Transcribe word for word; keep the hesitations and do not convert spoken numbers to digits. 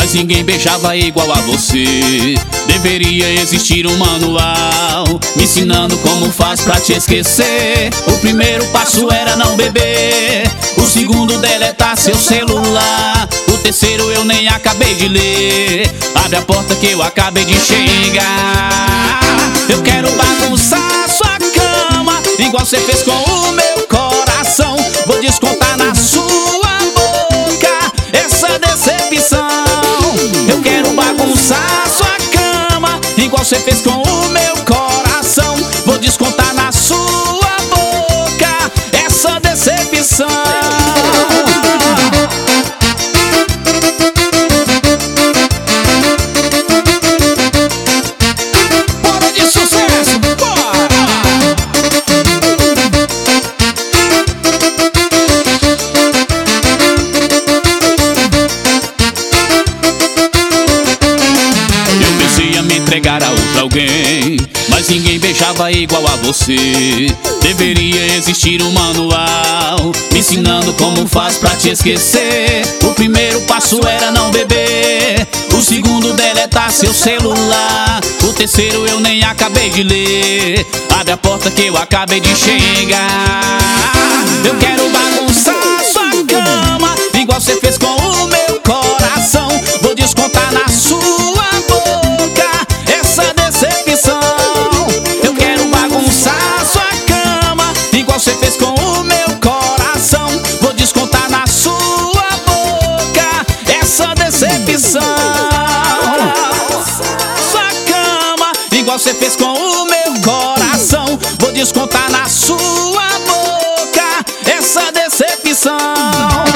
mas ninguém beijava igual a você. Deveria existir um manual me ensinando como faz pra te esquecer. O primeiro passo era não beber, o segundo deletar seu celular, o terceiro eu nem acabei de ler. Abre a porta que eu acabei de chegar. Eu quero bagunçar sua cama, igual você fez com o meu coração. Vou descontar na sua boca essa decepção. Eu quero bagunçar sua cama, igual você fez com o meu coração. Vou descontar na sua boca essa decepção. Entregar a outro alguém, mas ninguém beijava igual a você. Deveria existir um manual me ensinando como faz pra te esquecer. O primeiro passo era não beber, o segundo deletar seu celular, o terceiro eu nem acabei de ler. Abre a porta que eu acabei de chegar. Eu quero bagunçar sua cama, igual você fez com o meu coração. Vou descontar na sua boca essa decepção. Eu quero bagunçar sua cama, igual você fez com o meu coração. Vou descontar na sua boca essa decepção. Sua cama, igual você fez com o meu coração. Vou descontar na sua boca essa decepção.